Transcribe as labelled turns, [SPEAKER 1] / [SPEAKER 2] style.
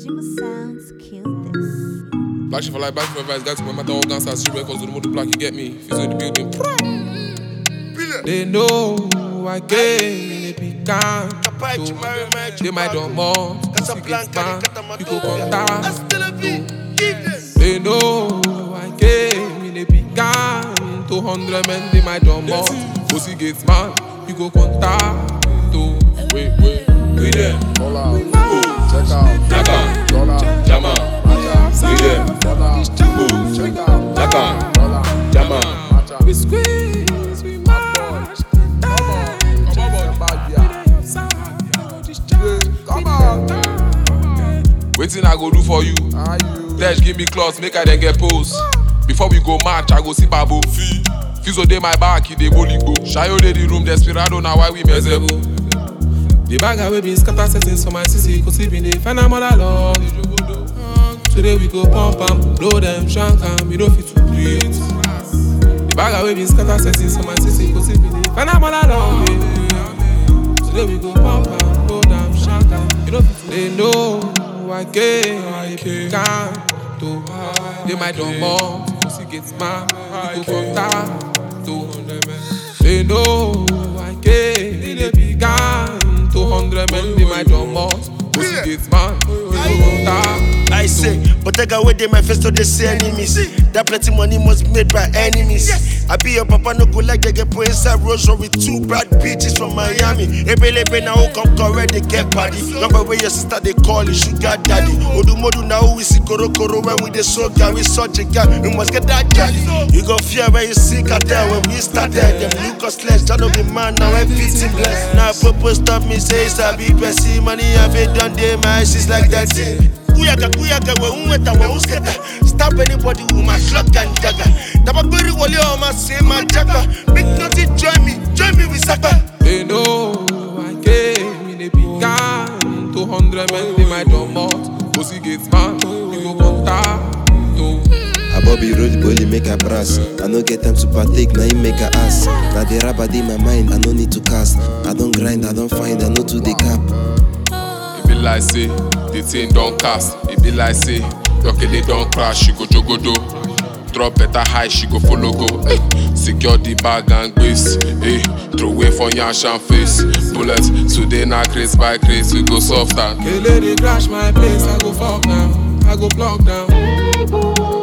[SPEAKER 1] Jima Sounds kill this.
[SPEAKER 2] Black shit for life, back for advice, guys, no matter all guns, street records, the mother black, you get me. If in the building, they know I came in a pecan. They might don't more, pussy gets banned, you go contact. They know I came in a pecan. 200 men, they might don't more, pussy gets banned, you go contact. Wait, we there.
[SPEAKER 3] Hold out, check out,
[SPEAKER 4] Jaka,
[SPEAKER 3] Jona,
[SPEAKER 4] Jama, we there.
[SPEAKER 3] check out,
[SPEAKER 4] Jaka,
[SPEAKER 3] Jona,
[SPEAKER 4] Jama,
[SPEAKER 2] We squeeze, we march.
[SPEAKER 3] come on,
[SPEAKER 2] Waiting I go do for you.
[SPEAKER 3] are you?
[SPEAKER 2] Dash give me clothes, make I then get post. Before we go match, I go see Babo. Fizo dey my back, he dey bolingo. Shayo dey the room, desperado, now why we miserable. The bag away been scatter settings for my CC, cause he been dey find am all along. Today we go pump am, blow them, shank am, you don't fit to breathe. The bag away been scatter settings for my CC, cause he been dey find am all along. Today we go pump am, blow them, shank am, you don't fit to. They know I can't do. They might don't more, cause he gets mad, you go contact. They know I can't. 200 men, they might don't more, cause he gets mad, you go contact.
[SPEAKER 5] I say, but I got away they my face to they say enemies. That plenty money must be made by enemies. I be your papa no go like they get put inside Rosary with two bad bitches from Miami. Ebelebe now who come correct they get party. Number where your sister they call you sugar daddy. Odumodu now who we see koro when we the so guy we such a guy. We must get that daddy. You go fear when you see cartel when we started. Them Lucas less, John be man now everything blessed. Now purpose stop me say sabi person money have it done day my eyes like that. Kuyaga, we unweta, we usketa. Stop anybody with my clock and dagger. Tabakuri wali on my same my jagger. Big nothing, join me with Saka.
[SPEAKER 2] They know I came in a pecan. 200 men, they might don't more, cause he gets mad, you go contact.
[SPEAKER 6] I Bobby road bully make a brass. I no get time to partake, now you make a ass. Now the rubber in my mind, I no need to cast. I don't grind, I don't find, I no to the cap.
[SPEAKER 2] It be like say, the thing don't cast. It be like say, okay they don't crash, she go jogodo. Drop better high, she go follow go. Secure the bag and grace. Throw away for yash and face. Bullets, today na craze by craze, we go softer. Hey lady crash my place, I go fuck now, I go block down.